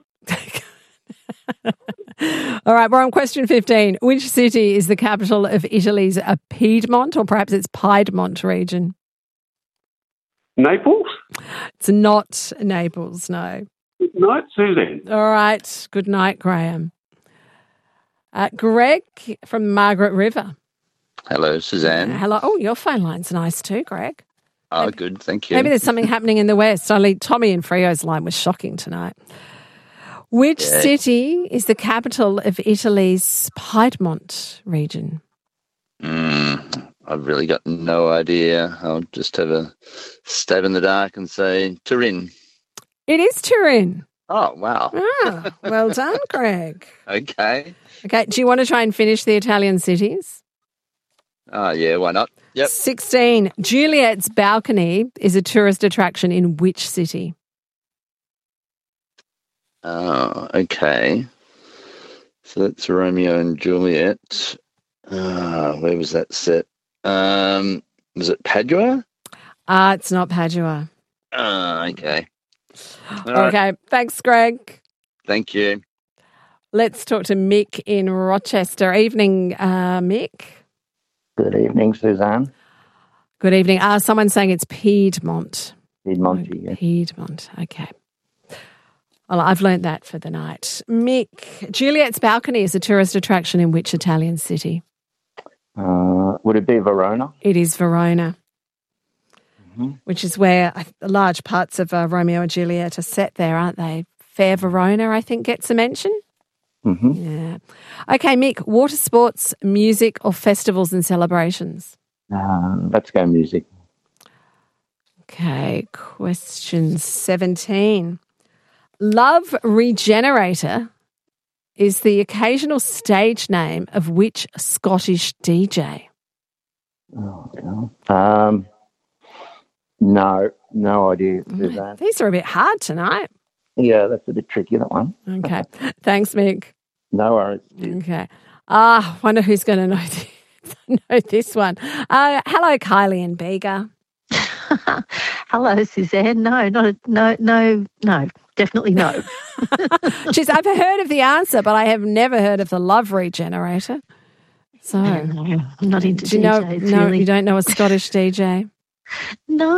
All right, we're on question 15. Which city is the capital of Italy's Piedmont, or perhaps it's Piedmont region? Naples? It's not Naples, no. Good night, Suzanne. All right. Good night, Graham. Greg from Margaret River. Hello, Suzanne. Hello. Oh, your phone line's nice too, Greg. Oh, good. Thank you. Maybe there's something happening in the West. Only Tommy and Frio's line was shocking tonight. Which city is the capital of Italy's Piedmont region? I've really got no idea. I'll just have a stab in the dark and say Turin. It is Turin. Oh, wow. Well done, Greg. Okay. Okay, do you want to try and finish the Italian cities? Oh, yeah, why not? Yep. 16. Juliet's Balcony is a tourist attraction in which city? Oh, okay. So that's Romeo and Juliet. Where was that set? Was it Padua? It's not Padua. Okay. Okay, thanks, Greg. Thank you. Let's talk to Mick in Rochester. Evening, Mick. Good evening, Suzanne. Good evening. Someone's saying it's Piedmont. Piedmont, yeah. Piedmont, okay. Well, I've learnt that for the night. Mick, Juliet's Balcony is a tourist attraction in which Italian city? Would it be Verona? It is Verona, which is where large parts of Romeo and Juliet are set there, aren't they? Fair Verona, I think, gets a mention. Yeah. Okay, Mick, water sports, music or festivals and celebrations? Let's go music. Okay, question 17. Love Regenerator is the occasional stage name of which Scottish DJ? No idea, Suzanne. These are a bit hard tonight. Yeah, that's a bit tricky, that one. Okay. Thanks, Mick. No worries. Okay. Wonder who's going to know this one. Hello, Kylie and Bega. Hello, Suzanne. No, definitely no. Jeez, I've heard of the answer, but I have never heard of the Love Regenerator. So, no, I'm not into do you know, DJs, no, really. you don't know a Scottish DJ? No.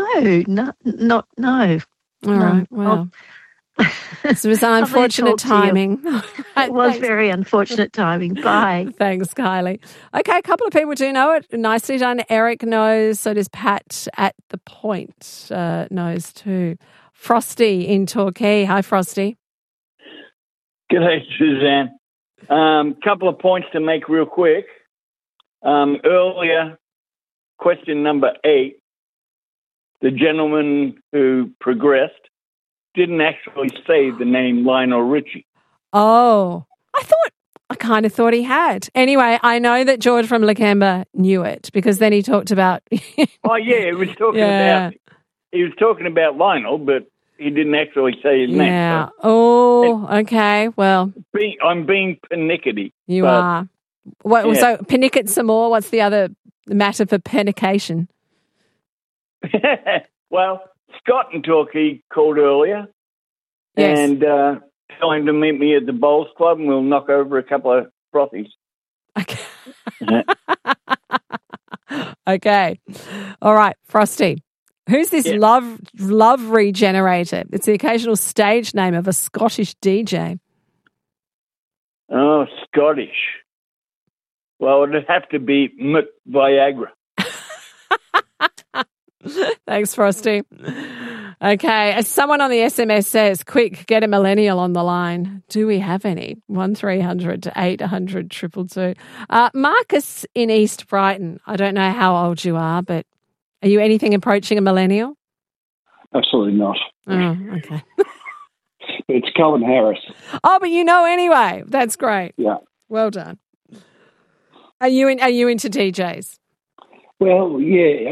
All right, well. This was unfortunate timing. It was very unfortunate timing. Bye. Thanks, Kylie. Okay, a couple of people do know it. Nicely done. Eric knows. So does Pat at the Point knows too. Frosty in Torquay. Hi, Frosty. G'day, Suzanne. Couple of points to make real quick. Earlier, question number 8, the gentleman who progressed didn't actually say the name Lionel Richie. Oh, I kind of thought he had. Anyway, I know that George from Lakemba knew it because then he talked about. Oh yeah, he was talking about Lionel, but he didn't actually say his name. Yeah. Oh, okay. Well, I'm being pernickety. You are. What? Yeah. So pernicket some more. What's the other matter for pernication? Well, Scott in Torquay called earlier, yes. And tell him to meet me at the Bowls Club, and we'll knock over a couple of frothies. Okay. Okay. All right, Frosty. Who's this love regenerator? It's the occasional stage name of a Scottish DJ. Oh, Scottish. Well, it'd have to be Mick Viagra. Thanks, Frosty. Okay, as someone on the SMS says, quick, get a millennial on the line. Do we have any? 1300 800 222. Marcus in East Brighton. I don't know how old you are, but are you anything approaching a millennial? Absolutely not. Oh, okay. It's Calvin Harris. Oh, but you know anyway. That's great. Yeah. Well done. Are you into DJs? Well, yeah.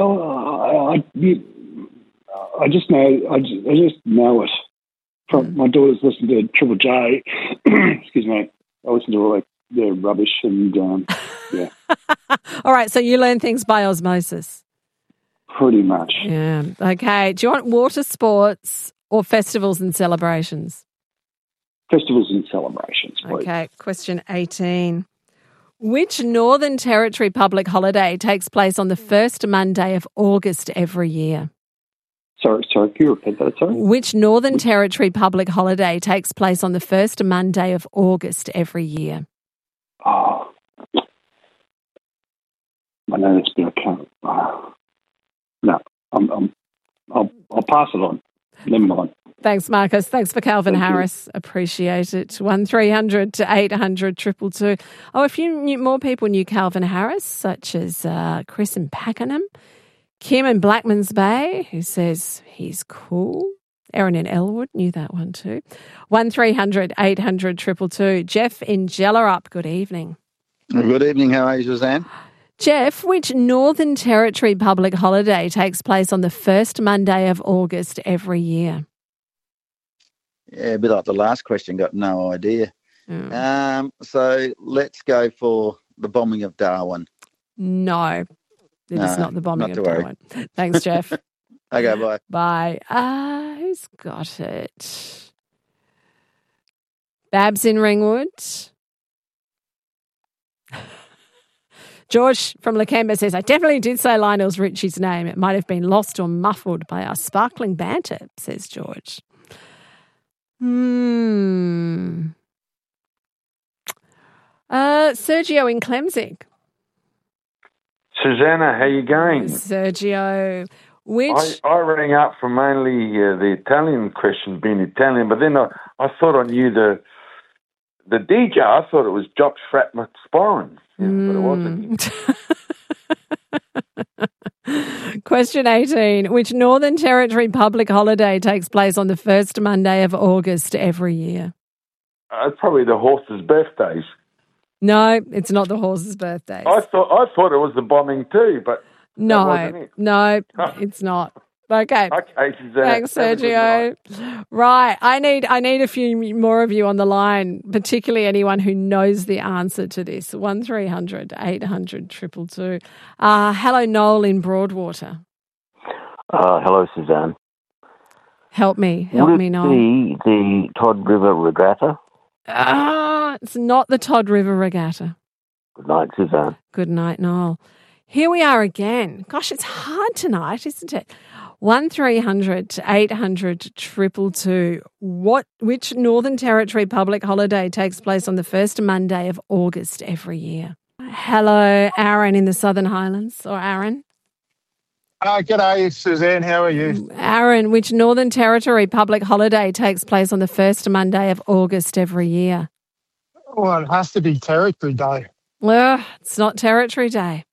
I just know. I just know it. From my daughters listen to Triple J. Excuse me. I listen to all their rubbish and yeah. All right. So you learn things by osmosis. Pretty much. Yeah. Okay. Do you want water sports or festivals and celebrations? Festivals and celebrations, please. Okay. Question 18. Which Northern Territory public holiday takes place on the first Monday of August every year? Sorry, can you repeat that? Sorry. Which Northern Territory public holiday takes place on the first Monday of August every year? Oh, I know it's been no, I'll pass it on. Never mind. Thanks, Marcus. Thanks for Calvin Harris. Appreciate it. 1300 800 222. Oh, a few more people knew Calvin Harris, such as Chris in Pakenham, Kim in Blackmans Bay, who says he's cool. Erin in Elwood knew that one too. 1300 800 222. Jeff in Jellarup, good evening. Good evening. How are you, Suzanne? Jeff, which Northern Territory public holiday takes place on the first Monday of August every year? Yeah, a bit like the last question, got no idea. So let's go for the bombing of Darwin. No, it is not the bombing of Darwin. Thanks, Jeff. Okay, bye. Bye. Who's got it? Babs in Ringwood. George from Lakemba says, I definitely did say Lionel Richie's name. It might have been lost or muffled by our sparkling banter, says George. Sergio in Clemsig. Susanna, how you going? Sergio, which... I rang up for mainly the Italian question, being Italian, but then I thought I knew the DJ. I thought it was Jock Frat McSporran, but it wasn't. Question 18. Which Northern Territory public holiday takes place on the first Monday of August every year? It's probably the horses' birthdays. No, it's not the horses' birthdays. I thought it was the bombing too, but that wasn't it. No, it's not. Okay. Okay, Suzanne. Thanks, Sergio. Right. I need a few more of you on the line, particularly anyone who knows the answer to this. 1300 800 222. Hello, Noel in Broadwater. Hello, Suzanne. Help me, Noel. Would it be the Todd River Regatta? It's not the Todd River Regatta. Good night, Suzanne. Good night, Noel. Here we are again. Gosh, it's hard tonight, isn't it? 1300 800 222. Which Northern Territory public holiday takes place on the first Monday of August every year? Hello, Aaron in the Southern Highlands, or Aaron? G'day, Suzanne. How are you? Aaron, which Northern Territory public holiday takes place on the first Monday of August every year? Well, it has to be Territory Day. It's not Territory Day.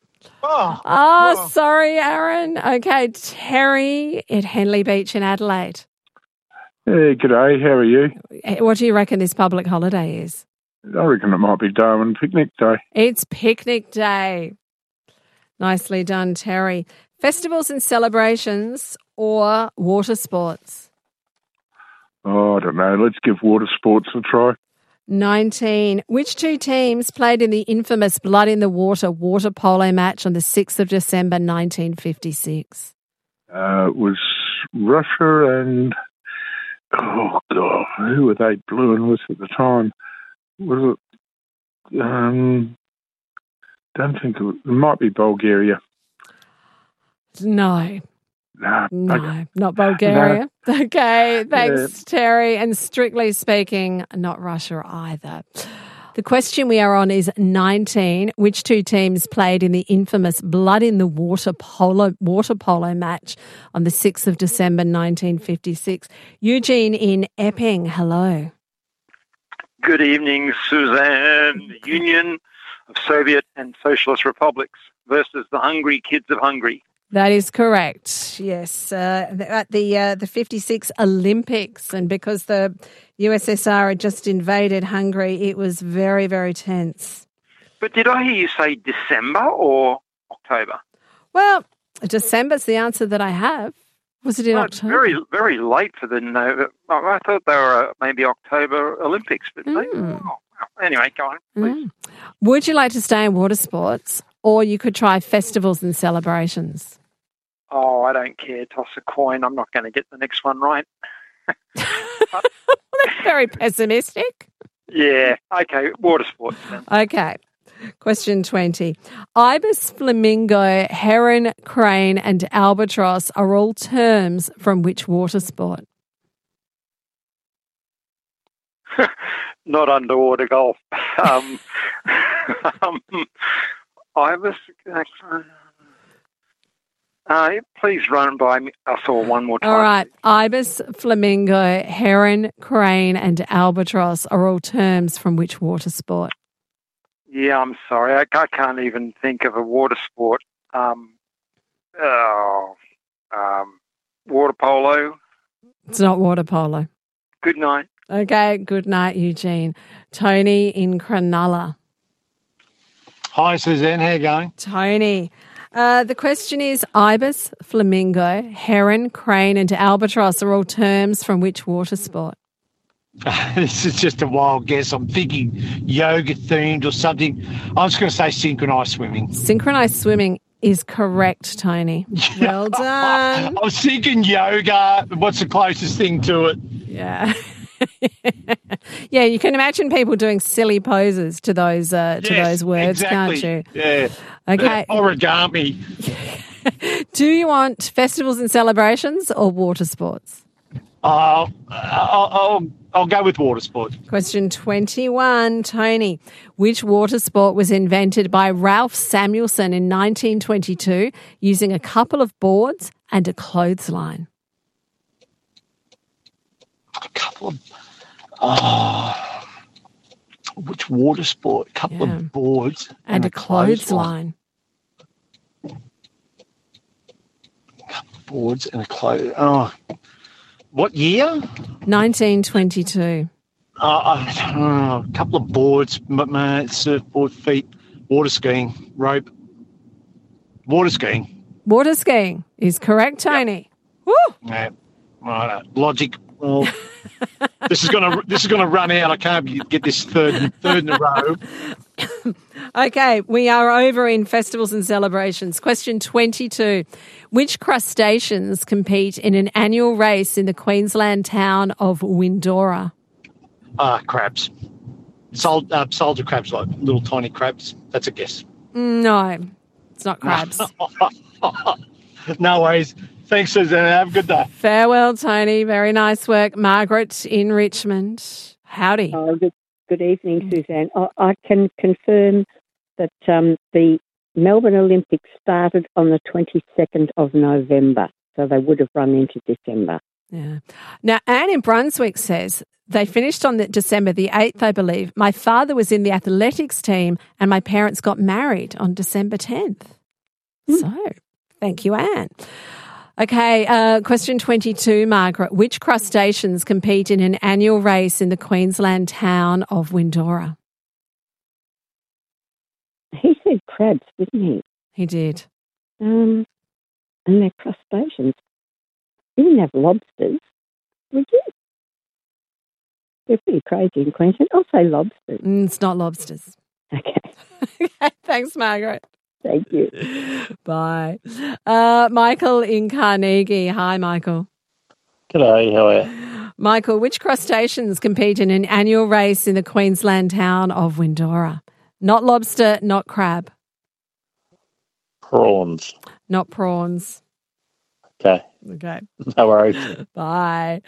Oh, sorry, Aaron. Okay, Terry at Henley Beach in Adelaide. Hey, g'day. How are you? What do you reckon this public holiday is? I reckon it might be Darwin Picnic Day. It's Picnic Day. Nicely done, Terry. Festivals and celebrations or water sports? Oh, I don't know. Let's give water sports a try. 19. Which two teams played in the infamous Blood in the Water water polo match on the 6th of December 1956? It was Russia and... Oh, God. Who were they blueing with at the time? Was it... don't think it might be Bulgaria. No. No, okay. Not Bulgaria. No. Okay, thanks, Terry. And strictly speaking, not Russia either. The question we are on is 19. Which two teams played in the infamous Blood in the Water polo match on the 6th of December 1956? Eugene in Epping, hello. Good evening, Suzanne. The Union of Soviet and Socialist Republics versus the Hungry Kids of Hungary. That is correct, yes. At the 56 Olympics, and because the USSR had just invaded Hungary, it was very, very tense. But did I hear you say December or October? Well, December's the answer that I have. Was it in October? Very, very late for the November. I thought they were maybe October Olympics, but anyway, go on, please. Would you like to stay in water sports, or you could try festivals and celebrations? Oh, I don't care. Toss a coin. I'm not going to get the next one right. That's very pessimistic. Yeah. Okay. Water sports then. Okay. Question 20. Ibis, flamingo, heron, crane and albatross are all terms from which water sport? Not underwater golf. Ibis. Please run by me. I saw one more time. All right. Ibis, flamingo, heron, crane and albatross are all terms from which water sport? Yeah, I'm sorry. I can't even think of a water sport. Water polo. It's not water polo. Good night. Okay, good night, Eugene. Tony in Cronulla. Hi, Suzanne. How you going? Tony. The question is ibis, flamingo, heron, crane and albatross are all terms from which water sport? This is just a wild guess. I'm thinking yoga-themed or something. I'm just going to say synchronised swimming. Synchronised swimming is correct, Tony. Well done. I was thinking yoga. What's the closest thing to it? Yeah. Yeah, you can imagine people doing silly poses to those words, exactly. Can't you? Yeah. Okay. Origami. Do you want festivals and celebrations or water sports? I'll go with water sport. Question 21, Tony. Which water sport was invented by Ralph Samuelson in 1922 using a couple of boards and a clothesline? A couple of... which water sport? A couple of boards and a clothesline. Boards and a clothes. What year? 1922. A couple of boards, surfboard, feet, water skiing, rope. Water skiing. Water skiing is correct, Tony. Woo! Yeah. Right. Logic. Well, this is gonna run out. I can't get this third in a row. Okay, we are over in festivals and celebrations. Question 22. Which crustaceans compete in an annual race in the Queensland town of Windora? Crabs. Soldier crabs, like little tiny crabs. That's a guess. No, it's not crabs. No worries. Thanks, Suzanne. Have a good day. Farewell, Tony. Very nice work. Margaret in Richmond. Howdy. Good evening, Suzanne. I can confirm that the Melbourne Olympics started on the 22nd of November, so they would have run into December. Yeah. Now, Anne in Brunswick says they finished on December the 8th, I believe. My father was in the athletics team and my parents got married on December 10th. So, thank you, Anne. Okay, question 22, Margaret. Which crustaceans compete in an annual race in the Queensland town of Windora? He said crabs, didn't he? He did. And they're crustaceans. You didn't have lobsters, would you? They're pretty crazy in Queensland. I'll say lobsters. It's not lobsters. Okay. Thanks, Margaret. Thank you. Bye. Michael in Carnegie. Hi, Michael. G'day, how are you? Michael, which crustaceans compete in an annual race in the Queensland town of Windora? Not lobster, not crab. Prawns. Not prawns. Okay. Okay. No worries. Bye.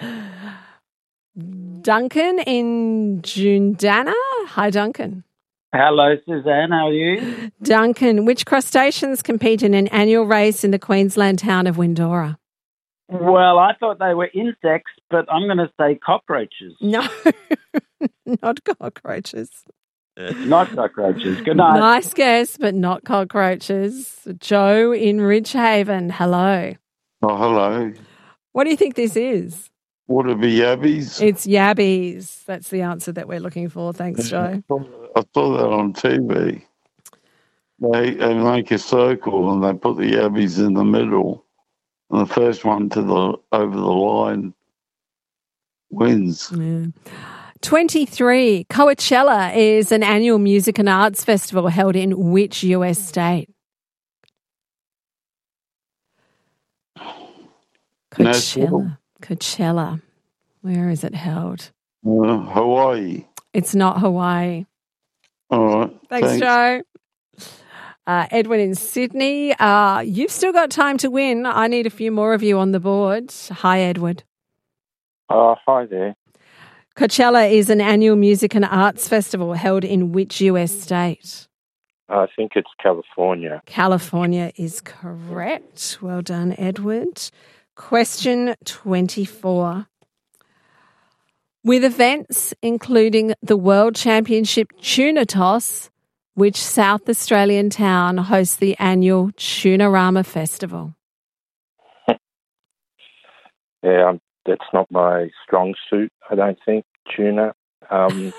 Duncan in Jundana. Hi, Duncan. Hello, Suzanne. How are you? Duncan, which crustaceans compete in an annual race in the Queensland town of Windora? Well, I thought they were insects, but I'm going to say cockroaches. No, not cockroaches. Not cockroaches. Good night. Nice guess, but not cockroaches. Joe in Ridgehaven. Hello. Oh, hello. What do you think this is? Would it be yabbies? It's yabbies. That's the answer that we're looking for. Thanks, Joe. I saw that on TV. They make a circle and they put the yabbies in the middle. And the first one over the line wins. Yeah. 23. Coachella is an annual music and arts festival held in which US state? Coachella. Where is it held? Hawaii. It's not Hawaii. All right. Thanks. Joe. Edwin in Sydney. You've still got time to win. I need a few more of you on the board. Hi, Edward. Hi there. Coachella is an annual music and arts festival held in which US state? I think it's California. California is correct. Well done, Edward. Question 24. With events including the World Championship Tuna Toss, which South Australian town hosts the annual Tunarama Festival? Yeah, that's not my strong suit, I don't think, tuna. So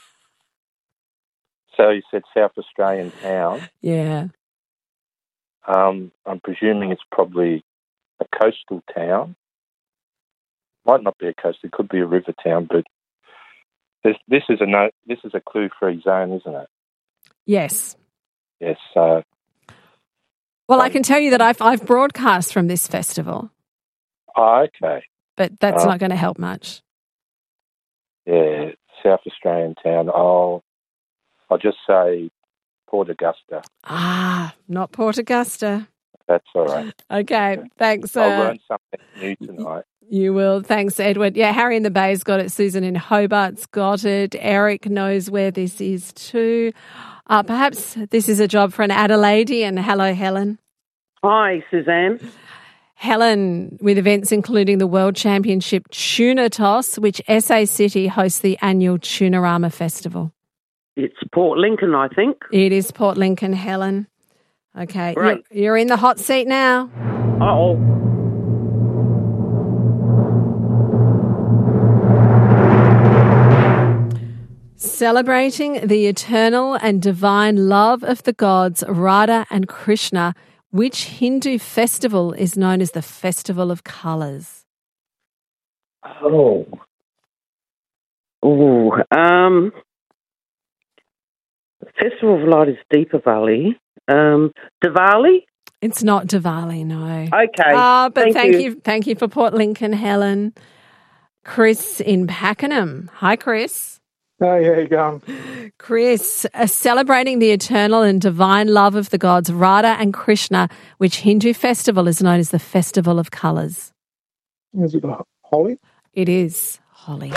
you said South Australian town. Yeah. I'm presuming it's probably a coastal town. Might not be a coast. It could be a river town, but this is a clue-free zone, isn't it? Yes. Yes. Well, I can tell you that I've broadcast from this festival. Oh, okay. But that's not going to help much. Yeah, South Australian town. I'll just say Port Augusta. Not Port Augusta. That's all right. Okay, thanks. I'll learn something new tonight. You will. Thanks, Edward. Yeah, Harry in the Bay's got it. Susan in Hobart's got it. Eric knows where this is too. Perhaps this is a job for an Adelaidean. Hello, Helen. Hi, Suzanne. Helen, with events including the World Championship Tuna Toss, which SA City hosts the annual Tunarama Festival. It's Port Lincoln, I think. It is Port Lincoln, Helen. Okay, Great. You're in the hot seat now. Uh-oh. Celebrating the eternal and divine love of the gods Radha and Krishna, which Hindu festival is known as the Festival of Colours? Oh. Festival of Light is Deepavali. Diwali? It's not Diwali, no. Okay. But thank you for Port Lincoln, Helen. Chris in Pakenham. Hi, Chris. Hey, how you going? Chris, celebrating the eternal and divine love of the gods Radha and Krishna, which Hindu festival is known as the Festival of Colours. Is it Holi? It is Holi.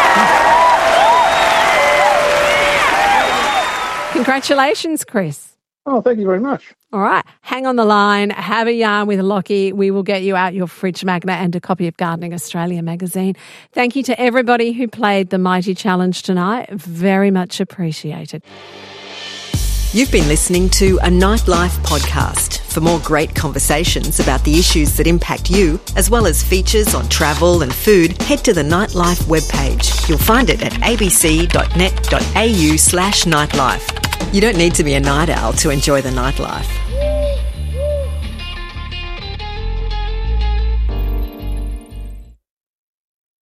Congratulations, Chris. Oh, thank you very much. All right. Hang on the line. Have a yarn with Lockie. We will get you out your fridge magnet and a copy of Gardening Australia magazine. Thank you to everybody who played the Mighty Challenge tonight. Very much appreciated. You've been listening to a Nightlife podcast. For more great conversations about the issues that impact you, as well as features on travel and food, head to the Nightlife webpage. You'll find it at abc.net.au/nightlife. You don't need to be a night owl to enjoy the nightlife.